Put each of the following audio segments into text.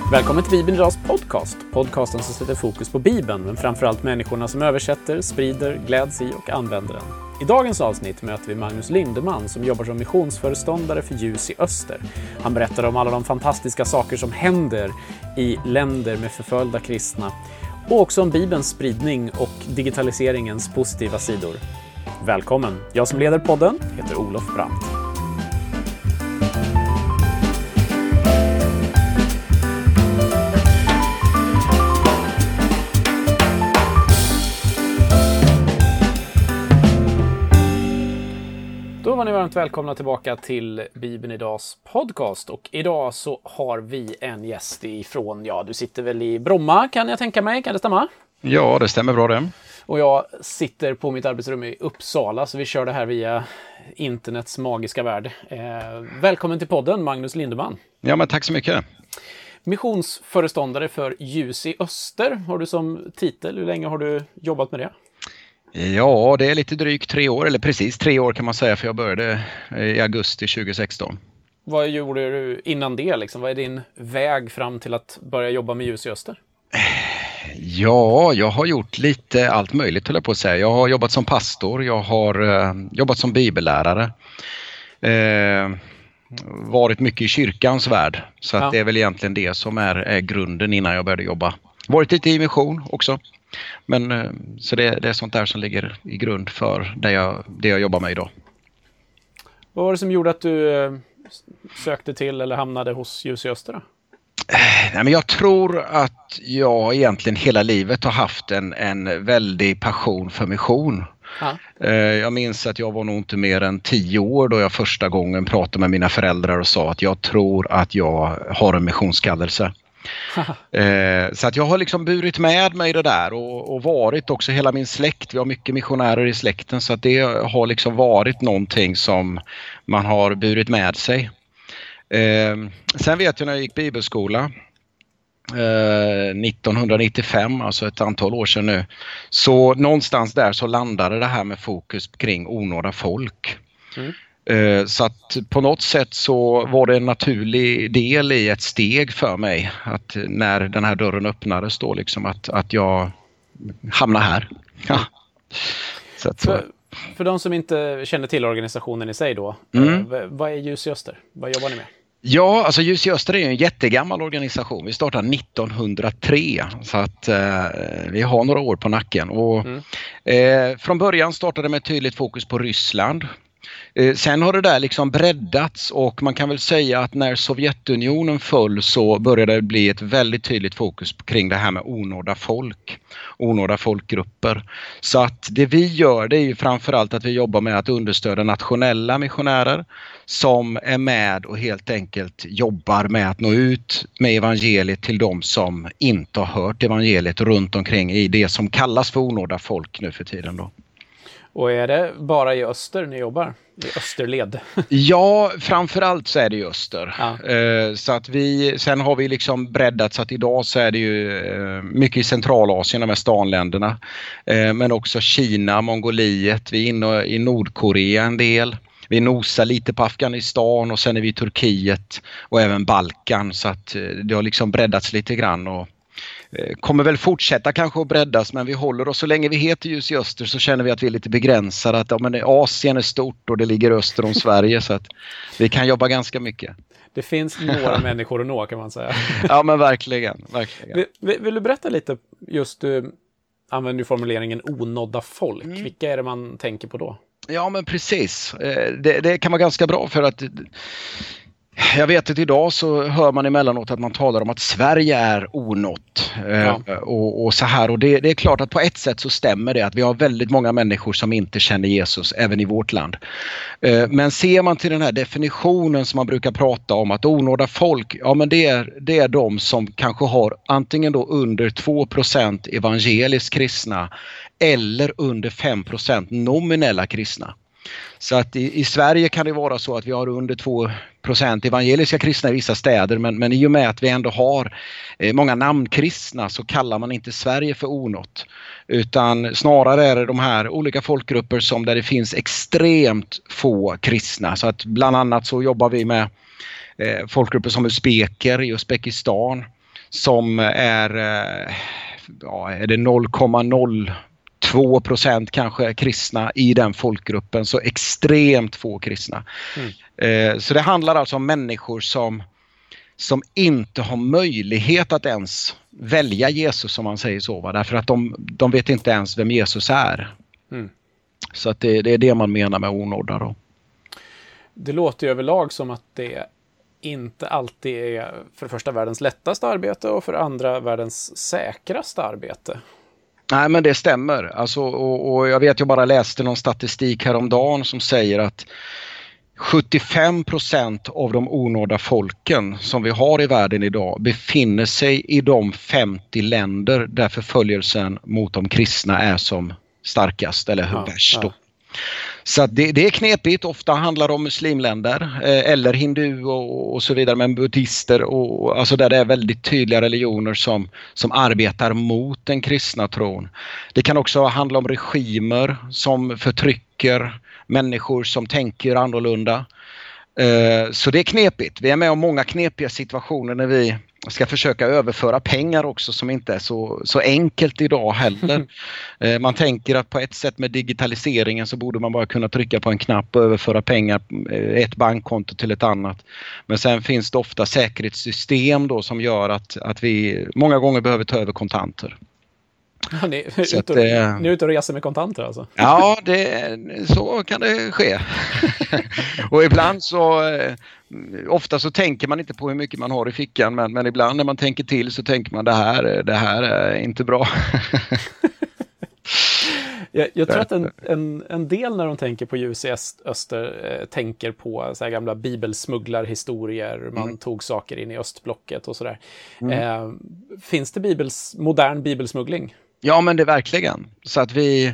Välkommen till Bibeln idags podcast. Podcasten som sätter fokus på Bibeln, men framförallt människorna som översätter, sprider, gläds i och använder den. I dagens avsnitt möter vi Magnus Lindeman som jobbar som missionsföreståndare för Ljus i Öster. Han berättar om alla de fantastiska saker som händer i länder med förföljda kristna och också om Bibelns spridning och digitaliseringens positiva sidor. Välkommen! Jag som leder podden heter Olof Brandt. Då var ni varmt välkomna tillbaka till Bibeln idags podcast. Och idag så har vi en gäst ifrån, du sitter väl i Bromma kan jag tänka mig, kan det stämma? Ja, det stämmer bra det. Och jag sitter på mitt arbetsrum i Uppsala, så vi kör det här via internets magiska värld. Välkommen till podden, Magnus Lindeman. Ja, men tack så mycket. Missionsföreståndare för Ljus i Öster har du som titel. Hur länge har du jobbat med det? Ja, det är lite drygt 3 år, eller precis 3 år kan man säga, för jag började i augusti 2016. Vad gjorde du innan det liksom? Vad är din väg fram till att börja jobba med Ljus i Öster? Ja, jag har gjort lite allt möjligt, höll jag på att säga. Jag har jobbat som pastor, jag har jobbat som bibellärare. Varit mycket i kyrkans värld, så att det är väl egentligen det som är grunden innan jag började jobba. Varit lite i mission också. Men så det är sånt där som ligger i grund för det jag jobbar med idag. Vad var det som gjorde att du sökte till eller hamnade hos Ljus i Öster då? Nej, men jag tror att jag egentligen hela livet har haft en väldig passion för mission. Jag minns att jag var nog inte mer än 10 år då jag första gången pratade med mina föräldrar och sa att jag tror att jag har en missionskallelse. Så att jag har liksom burit med mig det där och varit också hela min släkt. Vi har mycket missionärer i släkten, så att det har liksom varit någonting som man har burit med sig. Sen vet jag när jag gick bibelskola 1995, alltså ett antal år sedan nu, så någonstans där så landade det här med fokus kring onådda folk. Så att på något sätt så var det en naturlig del i ett steg för mig att när den här dörren öppnades då liksom att jag hamnar här. Ja. Så att för de som inte känner till organisationen i sig då, vad är Ljus i Öster? Vad jobbar ni med? Ja, alltså Ljus i Öster är en jättegammal organisation. Vi startade 1903, så att vi har några år på nacken. Och, från början startade med tydligt fokus på Ryssland. Sen har det där liksom breddats, och man kan väl säga att när Sovjetunionen föll så började det bli ett väldigt tydligt fokus kring det här med onådda folk, onådda folkgrupper. Så att det vi gör, det är ju framförallt att vi jobbar med att understödja nationella missionärer som är med och helt enkelt jobbar med att nå ut med evangeliet till de som inte har hört evangeliet runt omkring i det som kallas för onådda folk nu för tiden då. Och är det bara i Öster ni jobbar? I Österled? Ja, framförallt så är det i Öster. Ja. Så att sen har vi liksom breddat, så att idag så är det ju mycket i Centralasien, de här stanländerna. Men också Kina, Mongoliet, vi är inne i Nordkorea en del. Vi nosar lite på Afghanistan och sen är vi i Turkiet och även Balkan, så att det har liksom breddats lite grann och kommer väl fortsätta kanske att breddas, men vi håller oss, så länge vi heter Ljus i Öster så känner vi att vi är lite begränsade, att Asien är stort och det ligger öster om Sverige, så att vi kan jobba ganska mycket. Det finns några människor att nå, kan man säga. Ja, men verkligen. Vill du berätta lite, just du använder formuleringen onådda folk. Vilka är det man tänker på då? Ja, men precis. Det kan vara ganska bra, för att jag vet att idag så hör man emellanåt att man talar om att Sverige är onått och så här. Och det är klart att på ett sätt så stämmer det att vi har väldigt många människor som inte känner Jesus även i vårt land. Men ser man till den här definitionen som man brukar prata om, att onådda folk, ja men det är de som kanske har antingen då under 2% evangeliskt kristna eller under 5% nominella kristna. Så att i Sverige kan det vara så att vi har under 2% evangeliska kristna i vissa städer, men i och med att vi ändå har många namnkristna så kallar man inte Sverige för onått, utan snarare är det de här olika folkgrupper som där det finns extremt få kristna. Så att bland annat så jobbar vi med folkgrupper som uzbeker i Uzbekistan, som är det 0,02% kanske kristna i den folkgruppen, så extremt få kristna. Så det handlar alltså om människor som inte har möjlighet att ens välja Jesus, om man säger så, va? Därför att de vet inte ens vem Jesus är. Så att det är det man menar med onådda då. Det låter ju överlag som att det inte alltid är för det första världens lättaste arbete och för andra världens säkraste arbete. Nej, men det stämmer. Alltså, och jag vet, jag bara läste någon statistik häromdagen som säger att 75% av de onådda folken som vi har i världen idag befinner sig i de 50 länder där förföljelsen mot de kristna är som starkast eller värst då. Så att det är knepigt. Ofta handlar det om muslimländer eller hindu och så vidare, men buddhister och alltså där det är väldigt tydliga religioner som arbetar mot den kristna tron. Det kan också handla om regimer som förtrycker människor som tänker annorlunda. Så det är knepigt. Vi är med om många knepiga situationer när vi ska försöka överföra pengar också, som inte är så enkelt idag heller. Man tänker att på ett sätt med digitaliseringen så borde man bara kunna trycka på en knapp och överföra pengar ett bankkonto till ett annat. Men sen finns det ofta säkerhetssystem då som gör att vi många gånger behöver ta över kontanter. Ja, ni är ute och reser med kontanter alltså? Ja, så kan det ske. Och ibland ofta så tänker man inte på hur mycket man har i fickan, men ibland när man tänker till så tänker man det här är inte bra. Jag tror att en del när de tänker på ljus i öster tänker på så här gamla bibelsmugglarhistorier. Man tog saker in i östblocket och sådär. Finns det modern bibelsmuggling? Ja, men det är verkligen. Så att vi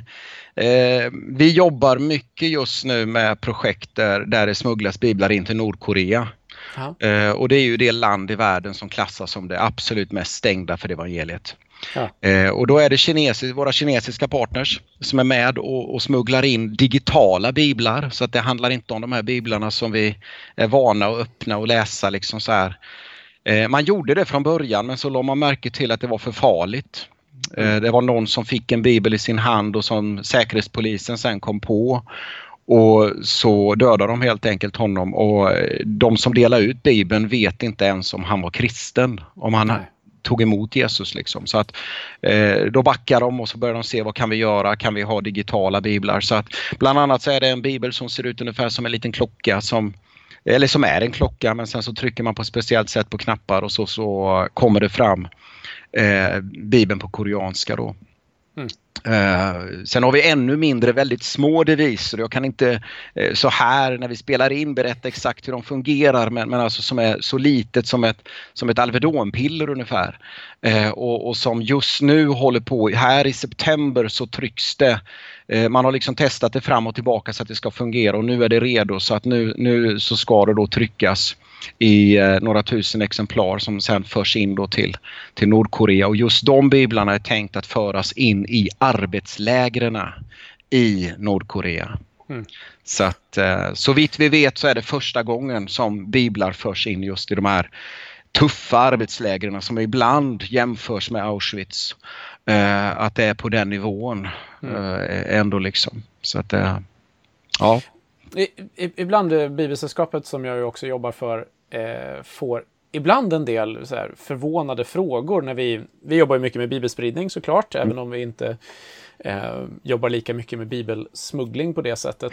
jobbar mycket just nu med projekt där det smugglas biblar in till Nordkorea. Och det är ju det land i världen som klassas som det absolut mest stängda för evangeliet. Och då är det våra kinesiska partners som är med och smugglar in digitala biblar. Så att det handlar inte om de här biblarna som vi är vana att öppna och läsa liksom så här. Man gjorde det från början, men så lade man märke till att det var för farligt. Det var någon som fick en bibel i sin hand och som säkerhetspolisen sen kom på. Och så dödade de helt enkelt honom. Och de som delar ut bibeln vet inte ens om han var kristen. Om han tog emot Jesus liksom. Så att då backar de och så börjar de se vad kan vi göra. Kan vi ha digitala biblar? Så att bland annat så är det en bibel som ser ut ungefär som en liten klocka som är en klocka, men sen så trycker man på ett speciellt sätt på knappar och så kommer det fram Bibeln på koreanska då. Sen har vi ännu mindre väldigt små deviser. Jag kan inte så här när vi spelar in berätta exakt hur de fungerar, men alltså som är så litet som ett Alvedonpiller ungefär. Och som just nu håller på, här i september så trycks det. Man har liksom testat det fram och tillbaka så att det ska fungera, och nu är det redo, så att nu så ska det då tryckas i några tusen exemplar som sen förs in då till Nordkorea. Och just de biblarna är tänkt att föras in i arbetslägren i Nordkorea. Så att så vitt vi vet så är det första gången som biblar förs in just i de här tuffa arbetslägren som ibland jämförs med Auschwitz. Att det är på den nivån ändå liksom. Så att ja. Ibland Bibelsällskapet, som jag ju också jobbar för, får ibland en del så här förvånade frågor när vi jobbar mycket med bibelspridning såklart, även om vi inte jobbar lika mycket med bibelsmuggling på det sättet.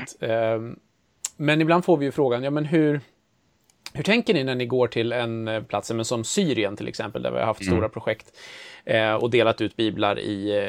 Men ibland får vi ju frågan, ja men hur tänker ni när ni går till en plats som Syrien till exempel, där vi har haft stora projekt och delat ut biblar i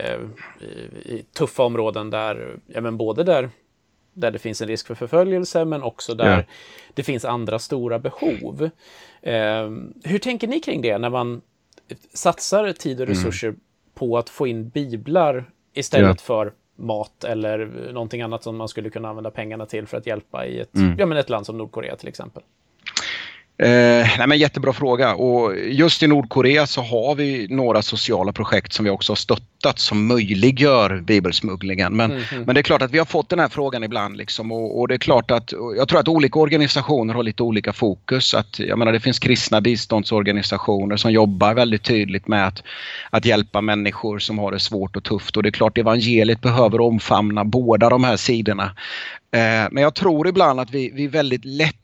tuffa områden där, ja men både där det finns en risk för förföljelse, men också där det finns andra stora behov. Hur tänker ni kring det när man satsar tid och resurser på att få in biblar istället för mat eller någonting annat som man skulle kunna använda pengarna till för att hjälpa i ett land som Nordkorea till exempel? Nej, men jättebra fråga, och just i Nordkorea så har vi några sociala projekt som vi också har stöttat som möjliggör bibelsmugglingen. Men det är klart att vi har fått den här frågan ibland liksom, och det är klart att jag tror att olika organisationer har lite olika fokus. Att, jag menar, det finns kristna biståndsorganisationer som jobbar väldigt tydligt med att hjälpa människor som har det svårt och tufft, och det är klart evangeliet behöver omfamna båda de här sidorna. Men jag tror ibland att vi väldigt lätt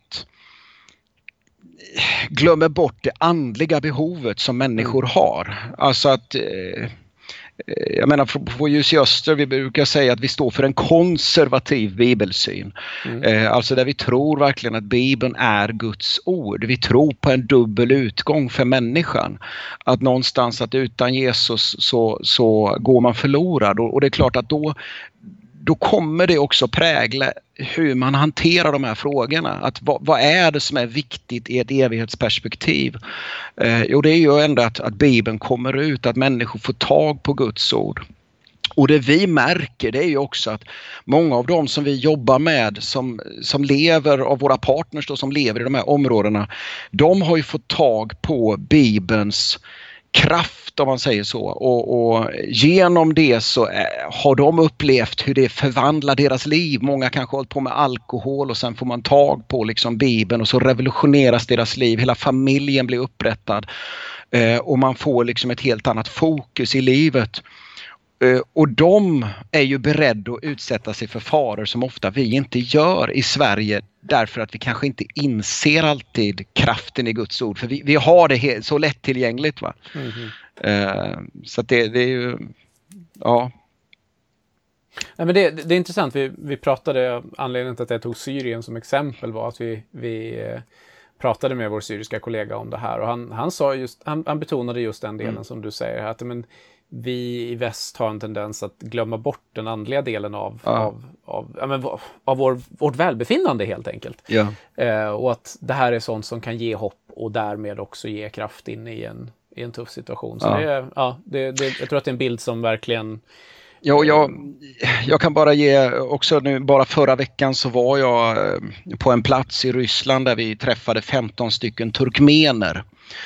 glömmer bort det andliga behovet som människor har. Alltså att jag menar, på Ljus i Öster, vi brukar säga att vi står för en konservativ bibelsyn. Alltså där vi tror verkligen att Bibeln är Guds ord. Vi tror på en dubbel utgång för människan. Att någonstans att utan Jesus så går man förlorad. Och det är klart att då kommer det också prägla hur man hanterar de här frågorna. Att vad är det som är viktigt i ett evighetsperspektiv? Jo, det är ju ändå att Bibeln kommer ut, att människor får tag på Guds ord. Och det vi märker, det är ju också att många av dem som vi jobbar med, som lever, av våra partners då, som lever i de här områdena, de har ju fått tag på Bibelns kraft, om man säger så, och genom det så har de upplevt hur det förvandlar deras liv. Många kanske har hållit på med alkohol och sen får man tag på liksom Bibeln och så revolutioneras deras liv. Hela familjen blir upprättad och man får liksom ett helt annat fokus i livet. Och de är ju beredda att utsätta sig för faror som ofta vi inte gör i Sverige, därför att vi kanske inte inser alltid kraften i Guds ord. För vi har det så lättillgängligt, va? Så att det är ju, ja. Nej, men det är intressant. Vi pratade, anledningen till att jag tog Syrien som exempel var att vi pratade med vår syriska kollega om det här. Och han betonade just den delen som du säger, att men vi i väst har en tendens att glömma bort den andliga delen av vårt välbefinnande helt enkelt. Ja. Och att det här är sånt som kan ge hopp och därmed också ge kraft in i en tuff situation. Så jag tror att det är en bild som verkligen... Ja, jag kan bara ge också nu, bara förra veckan så var jag på en plats i Ryssland där vi träffade 15 stycken turkmener.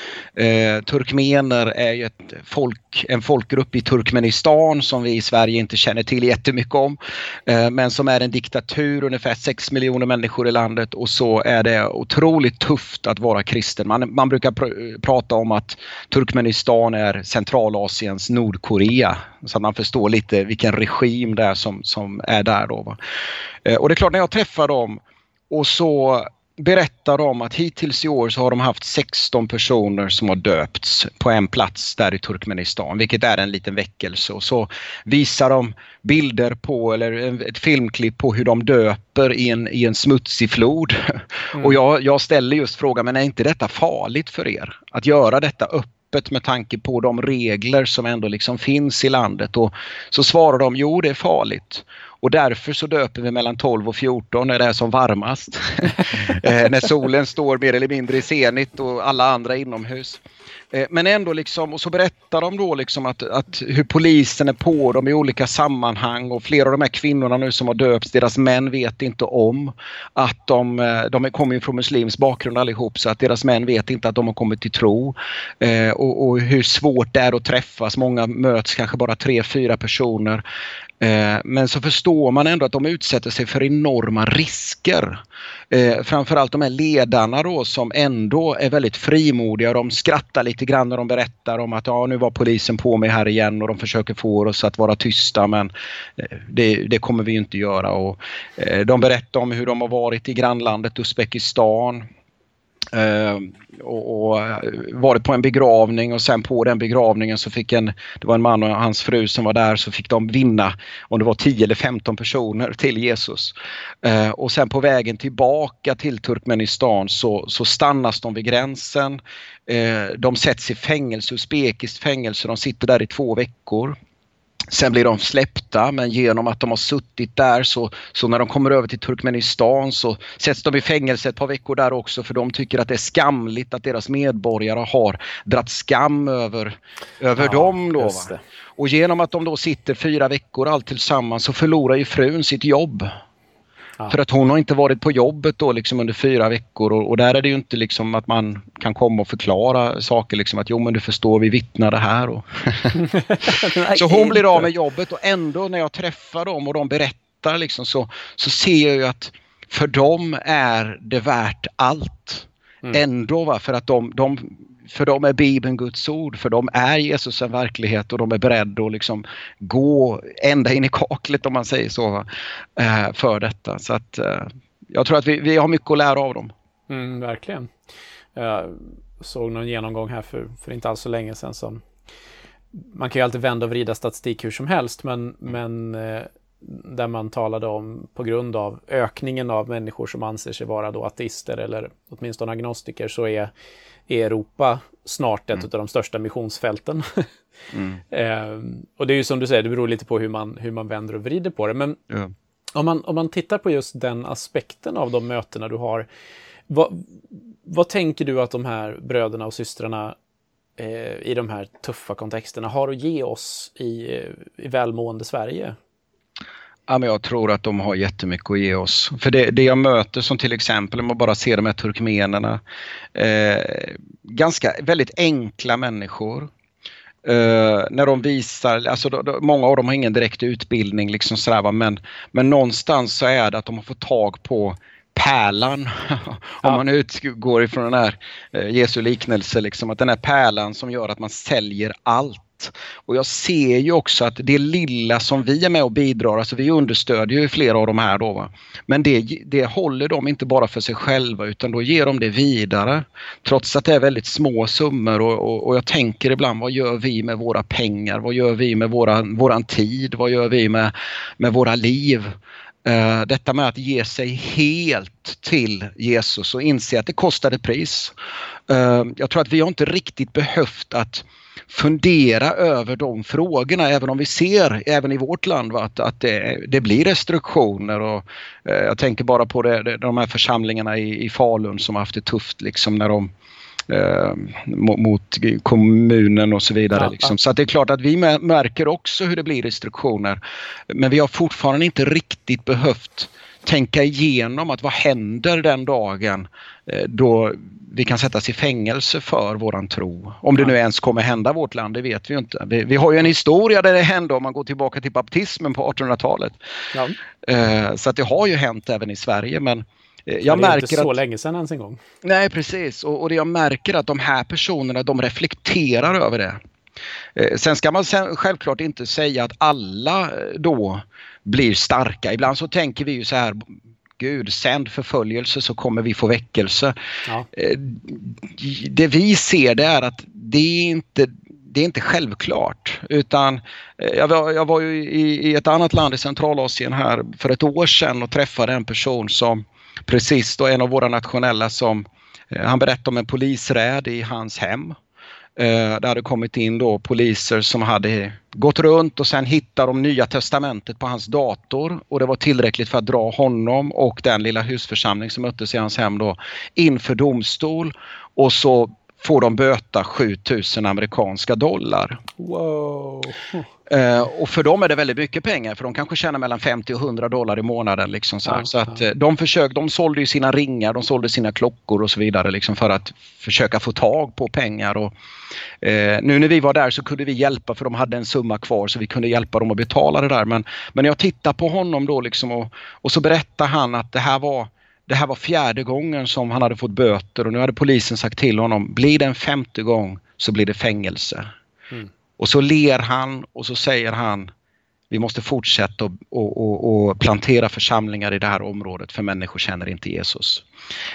Turkmener är ju en folkgrupp i Turkmenistan som vi i Sverige inte känner till jättemycket om, men som är en diktatur, ungefär 6 miljoner människor i landet, och så är det otroligt tufft att vara kristen. Man brukar prata om att Turkmenistan är Centralasiens Nordkorea, så att man förstår lite vilken regim det är som är där då, va? Och det är klart, när jag träffar dem och så berättar de att hittills i år så har de haft 16 personer som har döpts på en plats där i Turkmenistan, vilket är en liten väckelse. Och så visar de bilder på, eller ett filmklipp på hur de döper i en smutsig flod. Och jag ställer just frågan, men är inte detta farligt för er? Att göra detta öppet med tanke på de regler som ändå liksom finns i landet? Och så svarar de, jo, det är farligt. Och därför så döper vi mellan 12 och 14 när det är som varmast. När solen står mer eller mindre i zenit och alla andra inomhus. Men ändå liksom, och så berättar de då liksom att hur polisen är på dem i olika sammanhang, och flera av de här kvinnorna nu som har döpts, deras män vet inte om att de kommer ju från muslims bakgrund allihop, så att deras män vet inte att de har kommit till tro, och hur svårt det är att träffas. Många möts kanske bara 3-4 personer. Men så förstår man ändå att de utsätter sig för enorma risker. Framförallt de här ledarna då, som ändå är väldigt frimodiga. De skrattar lite grann när de berättar om att nu var polisen på mig här igen, och de försöker få oss att vara tysta, men det kommer vi ju inte göra. Och de berättar om hur de har varit i grannlandet Uzbekistan och varit på en begravning, och sen på den begravningen så fick det var en man och hans fru som var där, så fick de vinna om det var 10 eller 15 personer till Jesus. Och sen på vägen tillbaka till Turkmenistan så stannas de vid gränsen. De sätts i fängelse, uzbekiskt fängelse, de sitter där i 2 veckor. Sen blir de släppta, men genom att de har suttit där så när de kommer över till Turkmenistan så sätts de i fängelse ett par veckor där också, för de tycker att det är skamligt att deras medborgare har dratt skam över dem då, va? Och genom att de då sitter 4 veckor allt tillsammans så förlorar ju frun sitt jobb. Ja. För att hon har inte varit på jobbet då liksom under 4 veckor och där är det ju inte liksom att man kan komma och förklara saker liksom att jo men du förstår vi vittnar det här och så hon blir av med jobbet och ändå när jag träffar dem och de berättar liksom så ser jag ju att för dem är det värt allt. Ändå va, för att för dem är Bibeln Guds ord, för dem är Jesus en verklighet och de är beredda att liksom gå ända in i kaklet om man säger så va, för detta. Så att jag tror att vi har mycket att lära av dem. Verkligen. Jag såg någon genomgång här för inte alls så länge sedan som man kan ju alltid vända och vrida statistik hur som helst men där man talade om på grund av ökningen av människor som anser sig vara då ateister eller åtminstone agnostiker så är Europa snart ett av de största missionsfälten. Och det är ju som du säger, det beror lite på hur man vänder och vrider på det. Men om man tittar på just den aspekten av de mötena du har, vad tänker du att de här bröderna och systrarna i de här tuffa kontexterna har att ge oss i välmående Sverige? Ja, men jag tror att de har jättemycket att ge oss. För det jag möter som till exempel, om man bara ser de här turkmenerna, ganska väldigt enkla människor. När de visar, alltså många av dem har ingen direkt utbildning liksom sådär, men någonstans så är det att de har fått tag på pärlan om man utgår ifrån den här Jesu liknelse liksom, att den här pärlan som gör att man säljer allt. Och jag ser ju också att det lilla som vi är med och bidrar, alltså vi understödjer ju flera av de här då va? Men det håller de inte bara för sig själva utan då ger de det vidare trots att det är väldigt små summor och jag tänker ibland, vad gör vi med våra pengar, vad gör vi med våran tid, vad gör vi med våra liv? Detta med att ge sig helt till Jesus och inse att det kostade pris. Jag tror att vi har inte riktigt behövt att fundera över de frågorna, även om vi ser även i vårt land att det blir restriktioner och jag tänker bara på de här församlingarna i Falun som har haft det tufft liksom när de mot kommunen och så vidare. Liksom. Så att det är klart att vi märker också hur det blir restriktioner. Men vi har fortfarande inte riktigt behövt tänka igenom att vad händer den dagen då vi kan sättas i fängelse för våran tro. Om det nu ens kommer hända vårt land, det vet vi ju inte. Vi har ju en historia där det hände om man går tillbaka till baptismen på 1800-talet. Ja. Så att det har ju hänt även i Sverige, men jag märker inte så länge sedan ens en gång. Nej, precis. Och det jag märker att de här personerna, de reflekterar över det. Sen ska man självklart inte säga att alla då blir starka. Ibland så tänker vi ju så här, Gud, sänd förföljelse så kommer vi få väckelse. Ja. Det vi ser det är att det är inte självklart, utan jag var ju i ett annat land i Centralasien här för ett år sedan och träffade en person som precis då, en av våra nationella som han berättade om en polisräd i hans hem. Det hade kommit in då poliser som hade gått runt och sen hittade de Nya testamentet på hans dator och det var tillräckligt för att dra honom och den lilla husförsamling som möttes i hans hem då inför domstol och så får de böta 7000 amerikanska dollar. Wow. Och för dem är det väldigt mycket pengar, för de kanske tjänar mellan 50 och 100 dollar i månaden liksom så här. Så att de sålde ju sina ringar, de sålde sina klockor och så vidare liksom för att försöka få tag på pengar och nu när vi var där så kunde vi hjälpa, för de hade en summa kvar så vi kunde hjälpa dem att betala det där, men jag tittade på honom då liksom och så berättade han att det här var 4:e gången som han hade fått böter och nu hade polisen sagt till honom, blir det en 5:e gång så blir det fängelse. Och så ler han och så säger han, vi måste fortsätta och plantera församlingar i det här området för människor känner inte Jesus.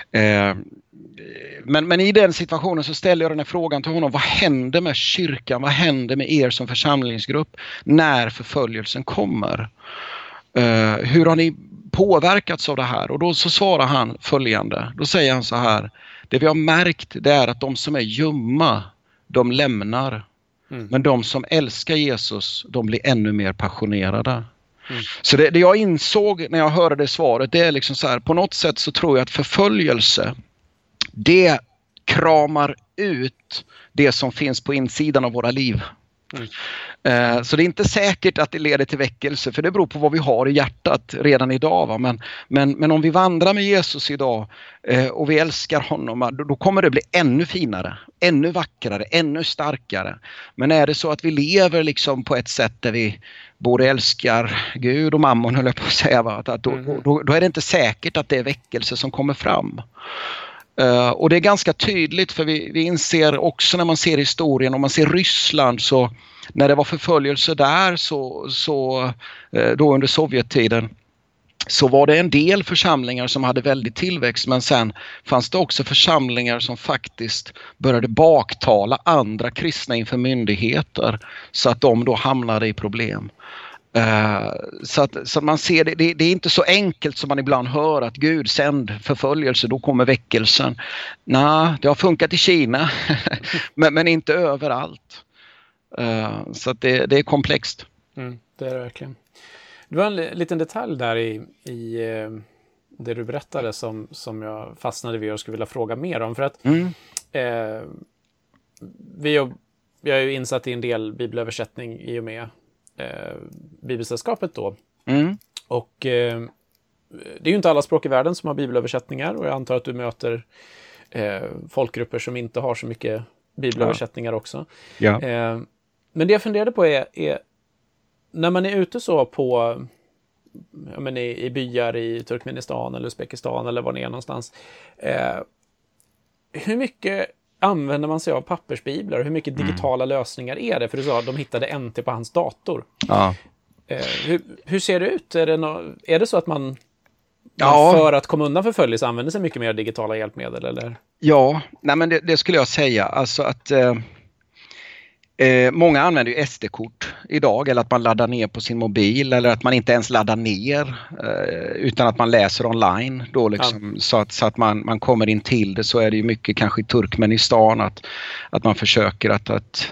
Men i den situationen så ställer jag den här frågan till honom, vad händer med kyrkan, vad händer med er som församlingsgrupp när förföljelsen kommer? Hur har ni påverkats av det här? Och då så svarar han följande, då säger han så här, det vi har märkt det är att de som är ljumma, de lämnar. Men de som älskar Jesus, de blir ännu mer passionerade. Så det jag insåg när jag hörde det svaret, det är liksom så här, på något sätt så tror jag att förföljelse, det kramar ut det som finns på insidan av våra liv. Så det är inte säkert att det leder till väckelse, för det beror på vad vi har i hjärtat redan idag. Va? Men om vi vandrar med Jesus idag och vi älskar honom, då kommer det bli ännu finare, ännu vackrare, ännu starkare. Men är det så att vi lever liksom på ett sätt där vi både älskar Gud och mammon, höll jag på att säga, va? Då är det inte säkert att det är väckelse som kommer fram. Och det är ganska tydligt, för vi inser också när man ser historien, om man ser Ryssland, så när det var förföljelse där så då under Sovjettiden, så var det en del församlingar som hade väldigt tillväxt, men sen fanns det också församlingar som faktiskt började baktala andra kristna inför myndigheter, så att de då hamnade i problem. Så att man ser det är inte så enkelt som man ibland hör, att Gud sänd förföljelse, då kommer väckelsen. Nej, det har funkat i Kina men inte överallt. Så att det är komplext. Det är det verkligen. Det var en liten detalj där i det du berättade som jag fastnade vid och skulle vilja fråga mer om. För att vi har ju insatt i en del bibelöversättning i och med Bibelsällskapet då. Och det är ju inte alla språk i världen som har bibelöversättningar, och jag antar att du möter folkgrupper som inte har så mycket bibelöversättningar också. Ja. Men det jag funderade på är när man är ute så på i byar i Turkmenistan eller Uzbekistan eller var det är någonstans, hur mycket använder man sig av pappersbiblar och hur mycket digitala lösningar är det? För du sa att de hittade NT på hans dator. Ja. Hur ser det ut? Är det så att man för att komma undan förföljelse använder sig mycket mer digitala hjälpmedel? Eller? Ja, nej men det skulle jag säga. Alltså att många använder ju SD-kort idag, eller att man laddar ner på sin mobil, eller att man inte ens laddar ner utan att man läser online då liksom, så att man kommer in till det. Så är det ju mycket kanske i Turkmenistan att man försöker att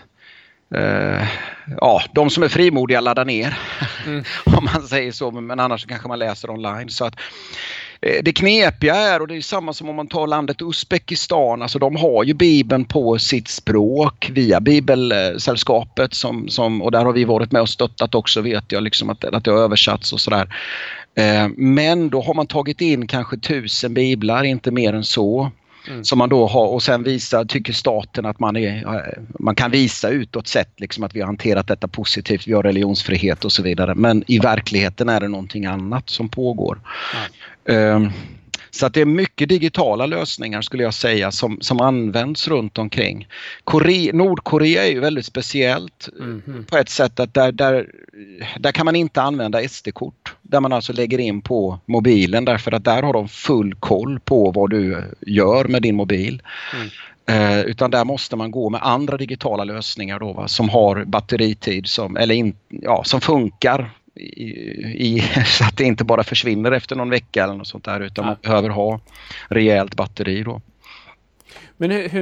de som är frimodiga laddar ner om man säger så, men annars kanske man läser online. Så att det knepiga är, och det är samma som om man tar landet Uzbekistan, alltså de har ju Bibeln på sitt språk via Bibelsällskapet som och där har vi varit med och stöttat också, vet jag, liksom att det har översatts och sådär. Men då har man tagit in kanske 1000 biblar, inte mer än så. Som man då har, och sen tycker staten att man kan visa utåt sett liksom att vi har hanterat detta positivt, vi har religionsfrihet och så vidare, men i verkligheten är det någonting annat som pågår. Så att det är mycket digitala lösningar skulle jag säga som används runt omkring. Nordkorea är ju väldigt speciellt på ett sätt att där kan man inte använda SD-kort. Där man alltså lägger in på mobilen, därför att där har de full koll på vad du gör med din mobil. Utan där måste man gå med andra digitala lösningar då, va, som har batteritid som funkar. Så att det inte bara försvinner efter någon vecka eller något sånt där, utan man behöver ha rejält batteri då. Men hur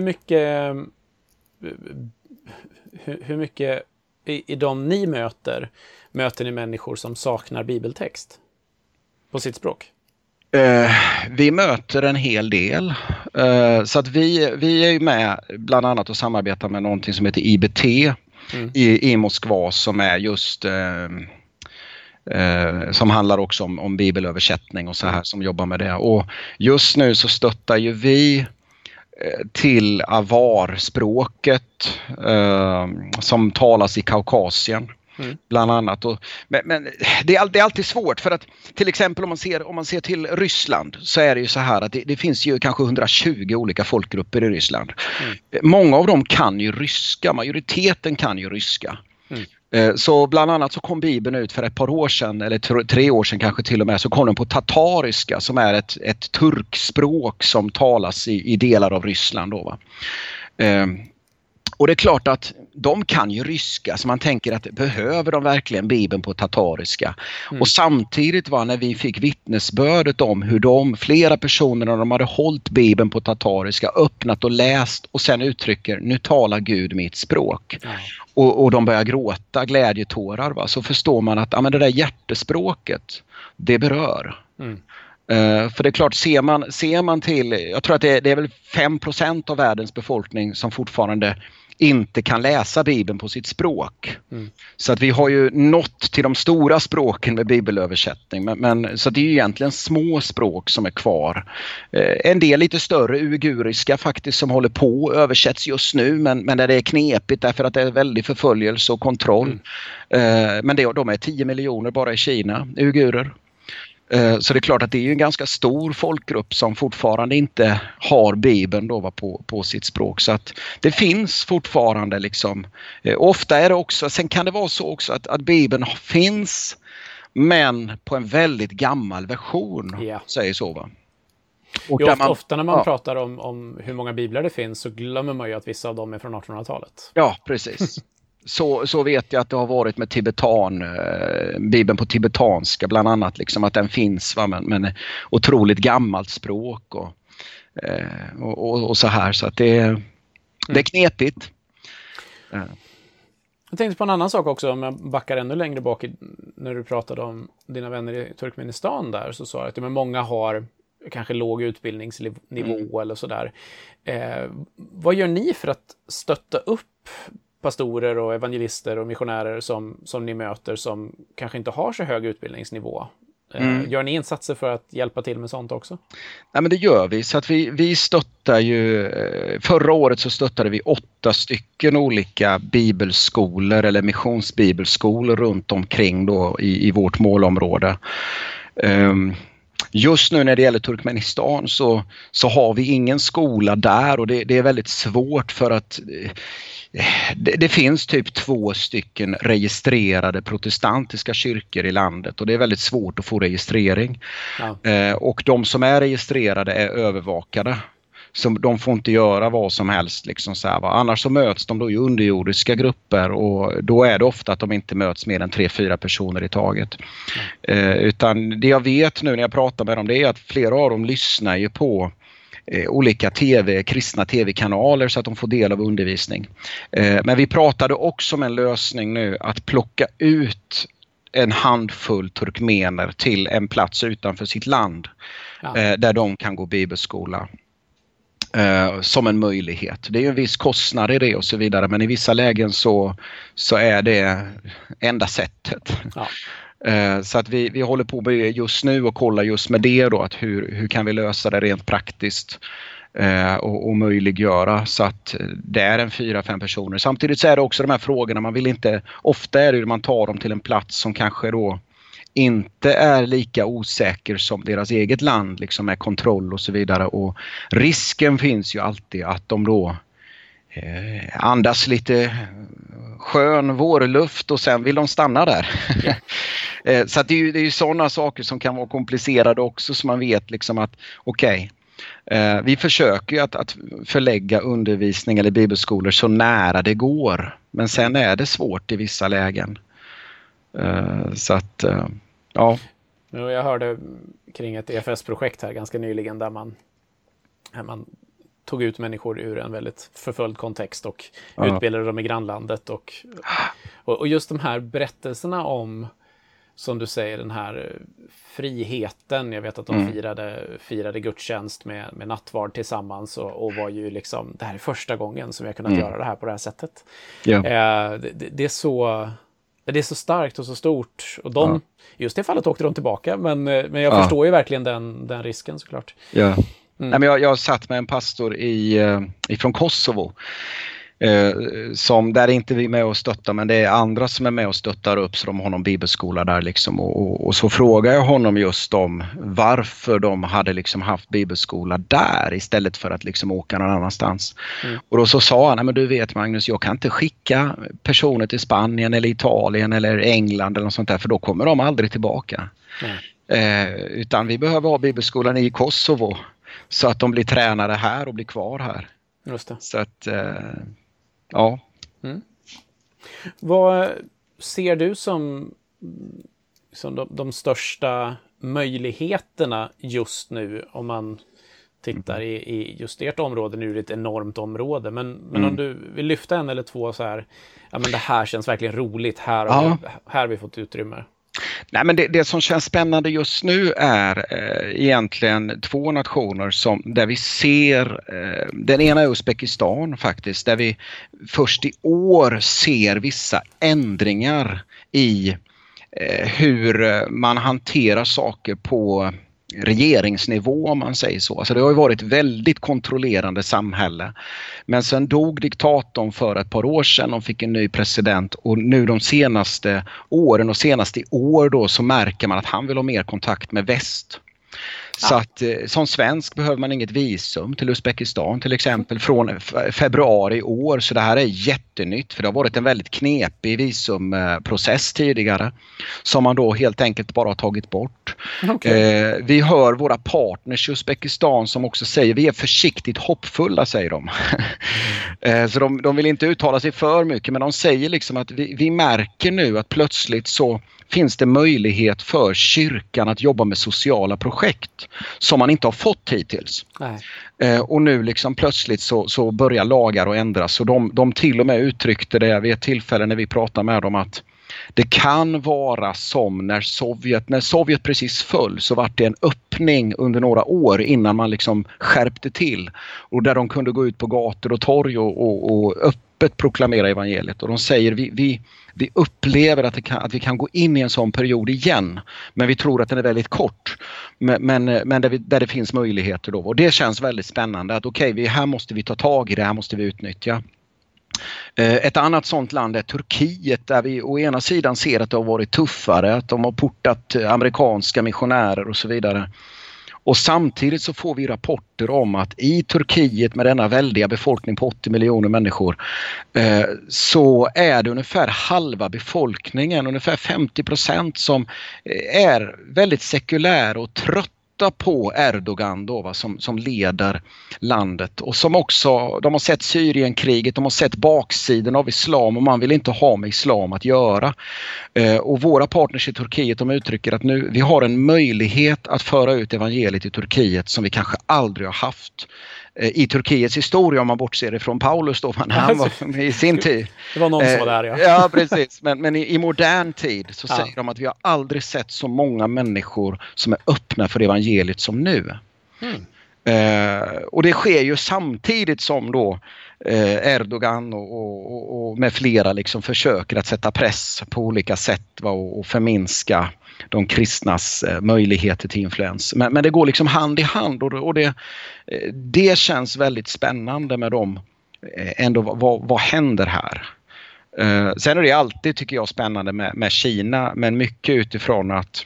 mycket i de ni möter ni människor som saknar bibeltext på sitt språk? Vi möter en hel del. Så att vi är ju med bland annat och samarbetar med någonting som heter IBT i Moskva, som är just som handlar också om bibelöversättning och så här, som jobbar med det. Och just nu så stöttar ju vi till avar-språket som talas i Kaukasien. Bland annat. Men det är alltid svårt, för att till exempel om man ser till Ryssland, så är det ju så här att det finns ju kanske 120 olika folkgrupper i Ryssland. Många av dem kan ju ryska, majoriteten kan ju ryska. Så bland annat så kom Bibeln ut för ett par år sedan, eller 3 år sedan kanske till och med, så kom den på tatariska, som är ett turkspråk som talas i delar av Ryssland då, va? Och det är klart att de kan ju ryska, så man tänker att behöver de verkligen Bibeln på tatariska? Och samtidigt när vi fick vittnesbördet om hur flera personer, när de hade hållit Bibeln på tatariska, öppnat och läst och sen uttrycker, nu talar Gud mitt språk. Och de börjar gråta glädjetårar, va? Så förstår man att det där hjärtespråket, det berör. För det är klart, ser man till, jag tror att det är väl 5% av världens befolkning som fortfarande inte kan läsa Bibeln på sitt språk. Så att vi har ju nått till de stora språken med bibelöversättning. Men så det är ju egentligen små språk som är kvar. En del lite större, uiguriska faktiskt, som håller på och översätts just nu. Men där det är knepigt därför att det är väldigt förföljelse och kontroll. Men de är 10 miljoner bara i Kina, uigurer. Så det är klart att det är ju en ganska stor folkgrupp som fortfarande inte har Bibeln då på sitt språk. Så att det finns fortfarande liksom. Ofta är det också, sen kan det vara så också att Bibeln finns men på en väldigt gammal version, säger så va. Och ofta när man pratar om hur många biblar det finns så glömmer man ju att vissa av dem är från 1800-talet. Ja, precis. Så vet jag att det har varit med Bibeln på tibetanska bland annat, liksom att den finns, va? Men otroligt gammalt språk och så här, så att det är knepigt. Jag tänkte på en annan sak också, om jag backar ännu längre bak när du pratade om dina vänner i Turkmenistan där, så sa jag att många har kanske låg utbildningsnivå eller sådär. Vad gör ni för att stötta upp pastorer och evangelister och missionärer som ni möter som kanske inte har så hög utbildningsnivå? Gör ni insatser för att hjälpa till med sånt också? Nej, men det gör vi. Så att vi stöttar ju, förra året så stöttade vi 8 stycken olika bibelskolor eller missionsbibelskolor runt omkring då i vårt målområde. Just nu när det gäller Turkmenistan så har vi ingen skola där, och det är väldigt svårt för att det finns typ 2 stycken registrerade protestantiska kyrkor i landet, och det är väldigt svårt att få registrering. Och de som är registrerade är övervakade. Så de får inte göra vad som helst. Liksom så här, va? Annars så möts de då i underjordiska grupper, och då är det ofta att de inte möts mer än 3-4 personer i taget. Utan det jag vet nu när jag pratar med dem, det är att flera av dem lyssnar ju på olika kristna tv-kanaler så att de får del av undervisning. Men vi pratade också om en lösning nu att plocka ut en handfull turkmener till en plats utanför sitt land där de kan gå bibelskola. Som en möjlighet. Det är ju en viss kostnad i det och så vidare, men i vissa lägen så är det enda sättet. Så att vi håller på med just nu och kollar just med det då, att hur kan vi lösa det rent praktiskt och möjliggöra så att det är en 4-5 personer. Samtidigt så är det också de här frågorna, man vill inte, ofta är det man tar dem till en plats som kanske då inte är lika osäker som deras eget land, liksom med kontroll och så vidare, och risken finns ju alltid att de då andas lite skön vårluft och sen vill de stanna där. Så att det är ju sådana saker som kan vara komplicerade också, så man vet liksom att vi försöker ju att förlägga undervisning eller bibelskolor så nära det går, men sen är det svårt i vissa lägen. Så att ja. Jag hörde kring ett EFS-projekt här ganska nyligen där man tog ut människor ur en väldigt förföljd kontext och utbildade dem i grannlandet, och just de här berättelserna om, som du säger, den här friheten. Jag vet att de firade gudstjänst med nattvard tillsammans och var ju liksom, det här är första gången som jag kunnat göra det här på det här sättet. Det är så starkt och så stort, och just i fallet åkte de tillbaka, men jag förstår ju verkligen den risken såklart. Nej, men jag satt med en pastor ifrån Kosovo som där är inte vi med och stöttar, men det är andra som är med och stöttar upp, så de har någon bibelskola där liksom, och så frågar jag honom just om varför de hade liksom haft bibelskola där istället för att liksom åka någon annanstans. Och då så sa han, nej men du vet Magnus, jag kan inte skicka personer till Spanien eller Italien eller England eller något sånt där, för då kommer de aldrig tillbaka. Utan vi behöver ha bibelskolan i Kosovo så att de blir tränade här och blir kvar här. Just det. Så att ja. Vad ser du som de största möjligheterna just nu, om man tittar i just ert område? Nu är det ett enormt område, men om du vill lyfta en eller två så här, ja men det här känns verkligen roligt, här har vi fått utrymme. Nej, men det som känns spännande just nu är egentligen två nationer där vi ser, den ena är Uzbekistan faktiskt, där vi först i år ser vissa ändringar i hur man hanterar saker på regeringsnivå, om man säger så. Alltså det har ju varit väldigt kontrollerande samhälle. Men sen dog diktatorn för ett par år sedan och fick en ny president, och nu de senaste åren och senast i år då så märker man att han vill ha mer kontakt med väst. Så att som svensk behöver man inget visum till Uzbekistan till exempel från februari i år. Så det här är jättenytt, för det har varit en väldigt knepig visumprocess tidigare som man då helt enkelt bara har tagit bort. Okay. Vi hör våra partners i Uzbekistan som också säger vi är försiktigt hoppfulla, säger de. Så de vill inte uttala sig för mycket, men de säger liksom att vi märker nu att plötsligt så finns det möjlighet för kyrkan att jobba med sociala projekt som man inte har fått hittills. Och nu liksom plötsligt så börjar lagar att ändras. Så de till och med uttryckte det vid ett tillfälle när vi pratade med dem att det kan vara som när Sovjet precis föll, så var det en öppning under några år innan man liksom skärpte till. Och där de kunde gå ut på gator och torg och öppet proklamera evangeliet. Och de säger vi upplever att vi kan gå in i en sån period igen. Men vi tror att den är väldigt kort. Men där det finns möjligheter då. Och det känns väldigt spännande att här måste vi ta tag i det, här måste vi utnyttja. Ett annat sånt land är Turkiet, där vi å ena sidan ser att det har varit tuffare, att de har portat amerikanska missionärer och så vidare. Och samtidigt så får vi rapporter om att i Turkiet med denna väldiga befolkning på 80 miljoner människor så är det ungefär halva befolkningen, ungefär 50% som är väldigt sekulära och trötta på Erdogan då, som leder landet, och som också, de har sett Syrienkriget, de har sett baksidan av islam och man vill inte ha med islam att göra. Och våra partners i Turkiet, de uttrycker att nu vi har en möjlighet att föra ut evangeliet i Turkiet som vi kanske aldrig har haft i Turkiets historia, om man bortser ifrån Paulus då, när han var i sin tid. Det var någon som var där, ja. Ja, precis. Men i modern tid så säger de att vi har aldrig sett så många människor som är öppna för evangeliet som nu. Och det sker ju samtidigt som då Erdogan och med flera liksom försöker att sätta press på olika sätt och förminska de kristnas möjligheter till influens. Men det går liksom hand i hand, och det känns väldigt spännande med dem. Ändå vad händer här? Sen är det alltid, tycker jag, spännande med Kina, men mycket utifrån att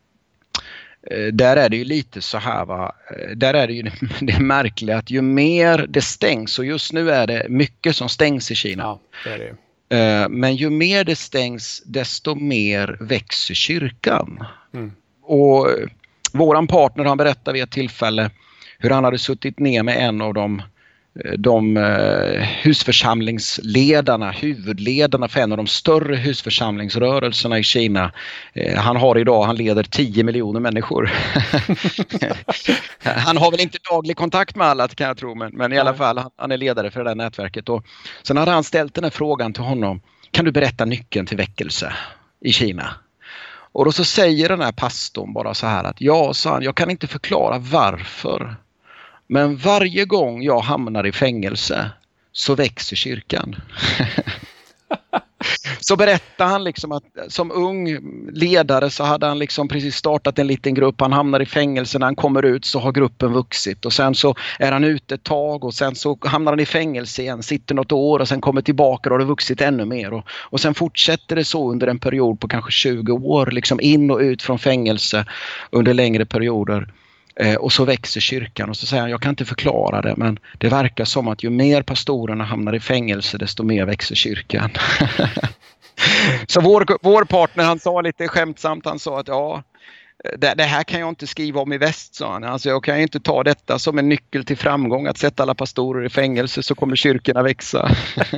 där är det ju lite så här, där är det ju det märkliga att ju mer det stängs, och just nu är det mycket som stängs i Kina. Ja, det är det. Men ju mer det stängs, desto mer växer kyrkan. Och våran partner, han berättade vid ett tillfälle hur han hade suttit ner med en av de husförsamlingsledarna, huvudledarna för en av de större husförsamlingsrörelserna i Kina. Han leder 10 miljoner människor. Han har väl inte daglig kontakt med alla, kan jag tro, men i alla fall, han är ledare för det där nätverket. Och sen hade han ställt den här frågan till honom: kan du berätta nyckeln till väckelse i Kina? Och då så säger den här pastorn bara så här att sa han, jag kan inte förklara varför. Men varje gång jag hamnar i fängelse så växer kyrkan. Så berättar han liksom att som ung ledare så hade han liksom precis startat en liten grupp. Han hamnar i fängelse, när han kommer ut så har gruppen vuxit. Och sen så är han ute ett tag och sen så hamnar han i fängelse igen, sitter något år och sen kommer tillbaka och har det vuxit ännu mer. Och sen fortsätter det så under en period på kanske 20 år, liksom in och ut från fängelse under längre perioder. Och så växer kyrkan, och så säger han, jag kan inte förklara det, men det verkar som att ju mer pastorerna hamnar i fängelse, desto mer växer kyrkan. Så vår partner, han sa lite skämtsamt, han sa att det här kan jag inte skriva om i väst, sa han. Alltså, jag kan inte ta detta som en nyckel till framgång, att sätta alla pastorer i fängelse så kommer kyrkorna växa.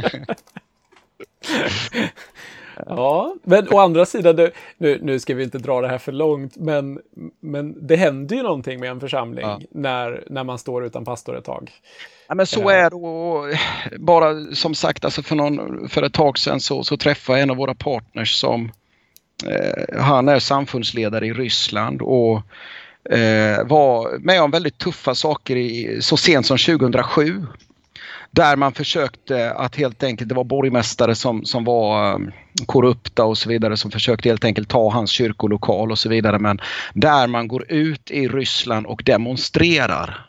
Ja, men å andra sidan, nu ska vi inte dra det här för långt, men det händer ju någonting med en församling när man står utan pastor ett tag. Ja, men så är det. Och bara som sagt, alltså för ett tag sedan så träffade jag en av våra partners som Han är samfundsledare i Ryssland och var med om väldigt tuffa saker så sent som 2007. Där man försökte att helt enkelt, det var borgmästare som var korrupta och så vidare, som försökte helt enkelt ta hans kyrkolokal och så vidare. Men där man går ut i Ryssland och demonstrerar.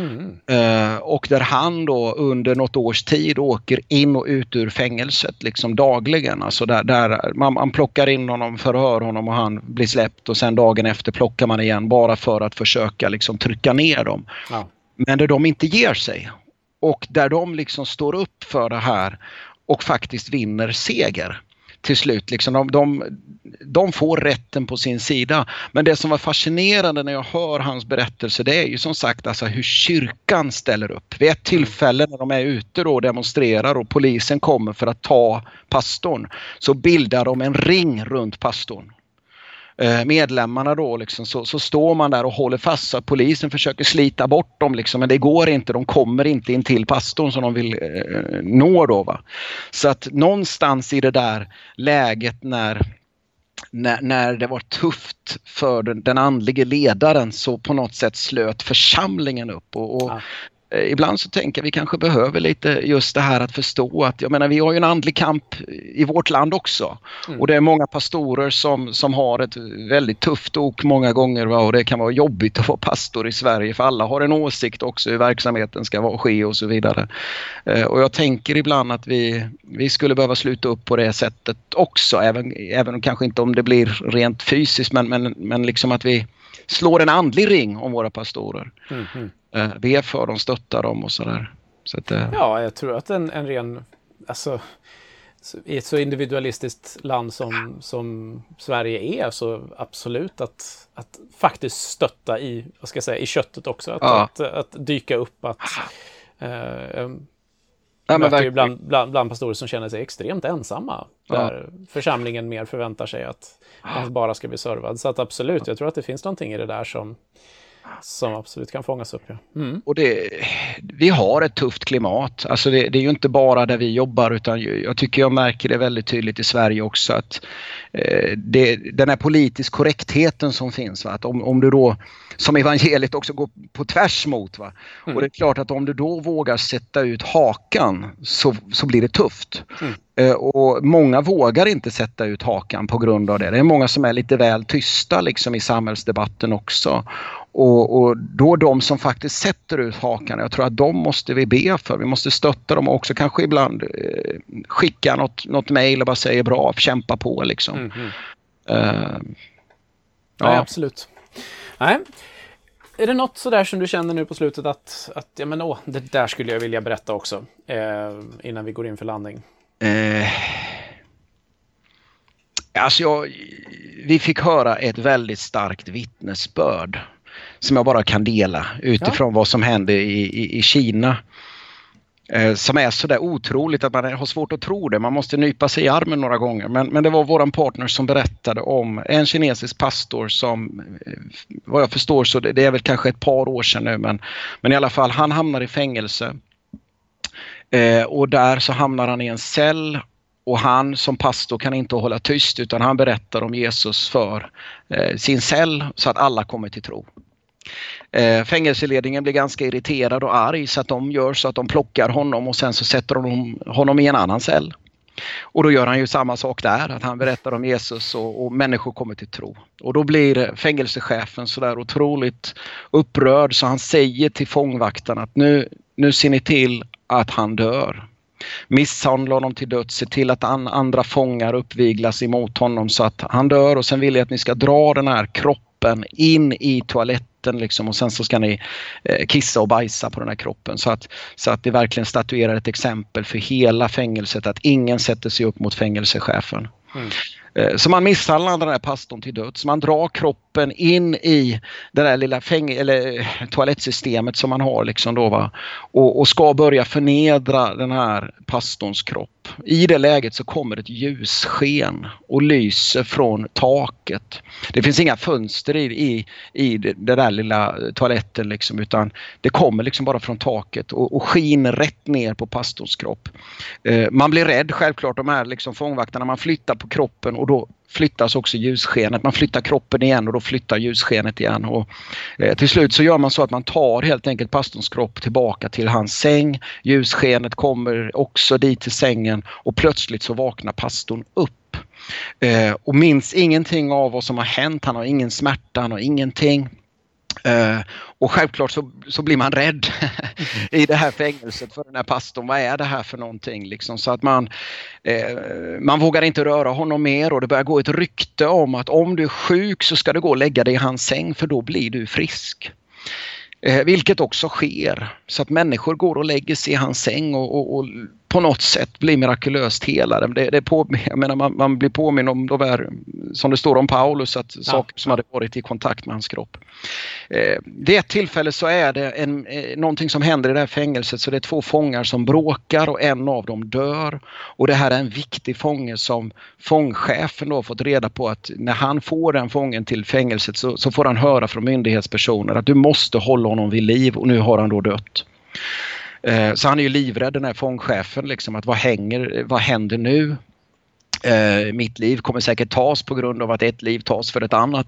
Och där han då under något års tid åker in och ut ur fängelset liksom dagligen. Alltså där man plockar in honom, förhör honom och han blir släppt och sen dagen efter plockar man igen bara för att försöka liksom trycka ner dem. Ja. Men där de inte ger sig. Och där de liksom står upp för det här och faktiskt vinner seger till slut. Liksom de får rätten på sin sida. Men det som var fascinerande när jag hör hans berättelse, det är ju som sagt alltså hur kyrkan ställer upp. Vid ett tillfälle när de är ute och demonstrerar och polisen kommer för att ta pastorn, så bildar de en ring runt pastorn. Medlemmarna då liksom, så står man där och håller fast så att polisen försöker slita bort dem liksom, men det går inte, de kommer inte in till pastorn som de vill nå då, va. Så att någonstans i det där läget när det var tufft för den andlige ledaren, så på något sätt slöt församlingen upp och ibland så tänker vi kanske behöver lite just det här att förstå att, jag menar, vi har ju en andlig kamp i vårt land också. Och det är många pastorer som har ett väldigt tufft ok många gånger, va? Och det kan vara jobbigt att vara pastor i Sverige, för alla har en åsikt också hur verksamheten ska ske och så vidare. Och jag tänker ibland att vi skulle behöva sluta upp på det sättet också, även kanske inte om det blir rent fysiskt, men liksom att vi slår en andlig ring om våra pastorer. Be för dem, stöttar dem och sådär. Så att, ja, jag tror att en ren, alltså i ett så individualistiskt land som Sverige är, så absolut att faktiskt stötta i, vad ska jag säga, i köttet också, att dyka upp, att möter ju bland pastorer som känner sig extremt ensamma, där församlingen mer förväntar sig att man bara ska bli servad. Så att absolut, jag tror att det finns någonting i det där som absolut kan fångas upp. Ja. Och vi har ett tufft klimat. Alltså det är ju inte bara där vi jobbar, utan jag tycker jag märker det väldigt tydligt i Sverige också, att den här politisk korrektheten som finns, va? Att om du då som evangeliet också går på tvärs mot, va? Och det är klart att om du då vågar sätta ut hakan så blir det tufft. Och många vågar inte sätta ut hakan på grund av det. Det är många som är lite väl tysta liksom i samhällsdebatten också. Och då de som faktiskt sätter ut hakan, jag tror att de måste vi be för. Vi måste stötta dem och också kanske ibland skicka något mejl och bara säga bra, kämpa på liksom. Nej, absolut. Nej. Är det något sådär som du känner nu på slutet att ja, men det där skulle jag vilja berätta också innan vi går in för landning? Alltså vi fick höra ett väldigt starkt vittnesbörd som jag bara kan dela utifrån vad som hände i Kina. Som är så där otroligt att man har svårt att tro det. Man måste nypa sig i armen några gånger. Men det var våran partner som berättade om en kinesisk pastor som, vad jag förstår så det är väl kanske ett par år sedan nu. Men i alla fall, han hamnar i fängelse. Och där så hamnar han i en cell. Och han som pastor kan inte hålla tyst, utan han berättar om Jesus för sin cell så att alla kommer till tro. Fängelseledningen blir ganska irriterad och arg, så att de gör så att de plockar honom och sen så sätter de honom i en annan cell. Och då gör han ju samma sak där, att han berättar om Jesus och människor kommer till tro. Och då blir fängelsechefen så där otroligt upprörd, så han säger till fångvaktarna att nu ser ni till att han dör. Misshandla honom till döds, se till att andra fångar uppviglas emot honom så att han dör, och sen vill jag att ni ska dra den här kroppen in i toaletten liksom, och sen så ska ni kissa och bajsa på den här kroppen så att det verkligen statuerar ett exempel för hela fängelset att ingen sätter sig upp mot fängelsechefen. Så man misshandlar den här pastorn till döds. Man drar kroppen in i det där lilla toalettsystemet som man har liksom då, va? Och ska börja förnedra den här pastorns kropp. I det läget så kommer ett ljussken och lyser från taket. Det finns inga fönster i det där lilla toaletten liksom, utan det kommer liksom bara från taket och skiner rätt ner på pastorns kropp. Man blir rädd självklart, de här liksom fångvaktarna, man flyttar på kroppen och då flyttas också ljusskenet. Man flyttar kroppen igen och då flyttar ljusskenet igen. Och, till slut så gör man så att man tar helt enkelt pastorns kropp tillbaka till hans säng. Ljusskenet kommer också dit till sängen och plötsligt så vaknar pastorn upp. Och minns ingenting av vad som har hänt. Han har ingen smärta, han har ingenting. Och självklart så blir man rädd i det här fängelset för den här pastorn. Vad är det här för någonting? Liksom, så att man vågar inte röra honom mer, och det börjar gå ett rykte om att om du är sjuk så ska du gå och lägga dig i hans säng, för då blir du frisk. Vilket också sker, så att människor går och lägger sig i hans säng och på något sätt blir mirakulöst helade. Jag menar, man blir påminn om de här, som det står om Paulus, att saker som hade varit i kontakt med hans kropp. Det är ett tillfälle så är det någonting som händer i det här fängelset, så det är 2 fångar som bråkar och en av dem dör. Och det här är en viktig fånge som fångchefen då har fått reda på, att när han får den fången till fängelset så får han höra från myndighetspersoner att du måste hålla honom vid liv, och nu har han då dött. Så han är ju livrädd, den här fångchefen, liksom, att vad händer nu? Mitt liv kommer säkert tas på grund av att ett liv tas för ett annat.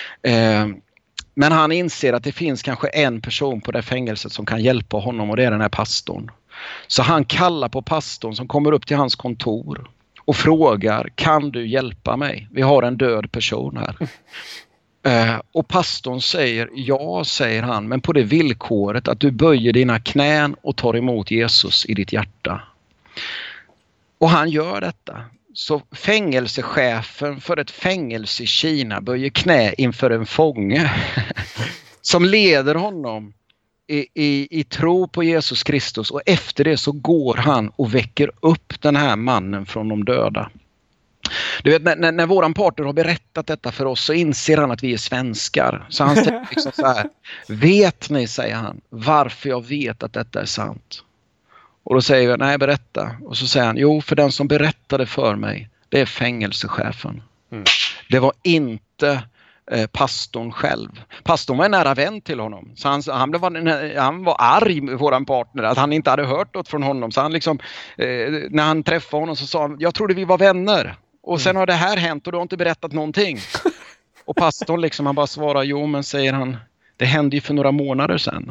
Men han inser att det finns kanske en person på det fängelset som kan hjälpa honom, och det är den här pastorn. Så han kallar på pastorn som kommer upp till hans kontor och frågar: kan du hjälpa mig? Vi har en död person här. Och pastorn säger: ja, säger han, men på det villkoret att du böjer dina knän och tar emot Jesus i ditt hjärta. Och han gör detta. Så fängelsechefen för ett fängelse i Kina böjer knä inför en fånge som leder honom i tro på Jesus Kristus, och efter det så går han och väcker upp den här mannen från de döda. Du vet, när våran partner har berättat detta för oss så inser han att vi är svenskar. Så han säger liksom så här: vet ni, säger han, varför jag vet att detta är sant? Och då säger jag: nej, berätta. Och så säger han: jo, för den som berättade för mig, det är fängelsechefen. Det var inte pastorn själv. Pastorn var en nära vän till honom. Så han var arg med våran partner att han inte hade hört något från honom. Så han liksom, när han träffade honom så sa han: jag trodde vi var vänner. Och sen har det här hänt och du har inte berättat någonting. Och pastorn liksom, han bara svarar: jo, men, säger han, det hände ju för några månader sedan.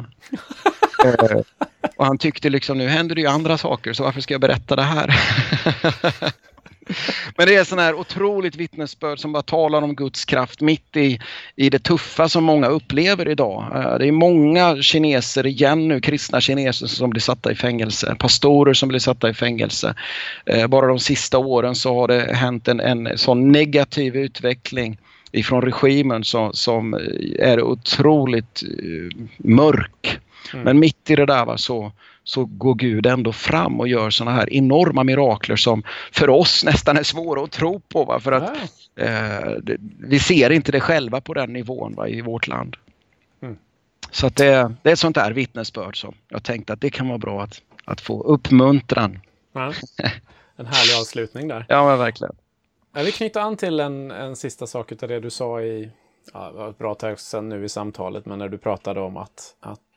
Och han tyckte liksom, nu händer det ju andra saker, så varför ska jag berätta det här? Men det är sån här otroligt vittnesbörd som bara talar om Guds kraft mitt i det tuffa som många upplever idag. Det är många kineser igen nu, kristna kineser, som blir satta i fängelse. Pastorer som blir satta i fängelse. Bara de sista åren så har det hänt en sån negativ utveckling ifrån regimen som är otroligt mörk. Men mitt i det där så går Gud ändå fram och gör såna här enorma mirakler som för oss nästan är svåra att tro på. För att vi ser inte det själva på den nivån i vårt land. Så att det är ett sånt där vittnesbörd som jag tänkte att det kan vara bra att få uppmuntran. Ja, en härlig avslutning där. Ja, men verkligen. Jag vill knyta an till en sista sak utav det du sa i ett bra tag sedan nu i samtalet, men när du pratade om att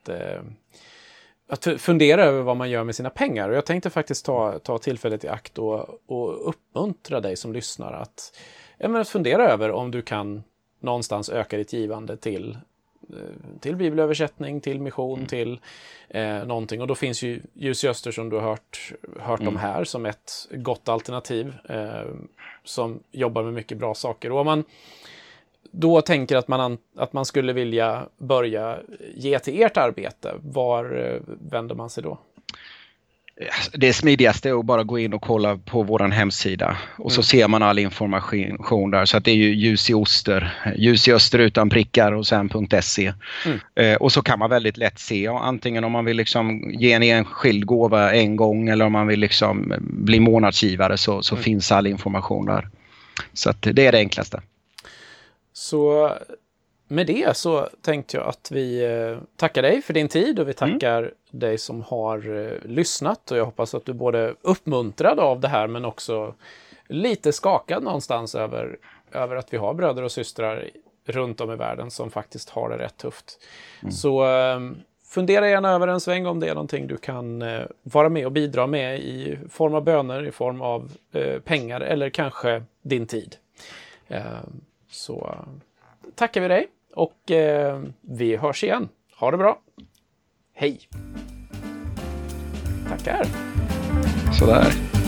fundera över vad man gör med sina pengar. Och jag tänkte faktiskt ta tillfället i akt och uppmuntra dig som lyssnar att fundera över om du kan någonstans öka ditt givande till bibelöversättning, till mission, till någonting. Och då finns ju Ljus i Öster, som du har hört om här, som ett gott alternativ som jobbar med mycket bra saker. Och om man då tänker att man skulle vilja börja ge till ert arbete, var vänder man sig då? Det smidigaste är att bara gå in och kolla på våran hemsida. Och så ser man all information där. Så att det är ju Ljus i Öster utan prickar och sen .se. Och så kan man väldigt lätt se, antingen om man vill liksom ge en enskild gåva en gång, eller om man vill liksom bli månadsgivare, så finns all information där. Så att det är det enklaste. Så med det så tänkte jag att vi tackar dig för din tid, och vi tackar dig som har lyssnat, och jag hoppas att du både uppmuntrad av det här men också lite skakad någonstans över att vi har bröder och systrar runt om i världen som faktiskt har det rätt tufft. Så fundera gärna över en sväng om det är någonting du kan vara med och bidra med i form av böner, i form av pengar eller kanske din tid. Så tackar vi dig och vi hörs igen. Ha det bra. Hej. Tackar. Sådär.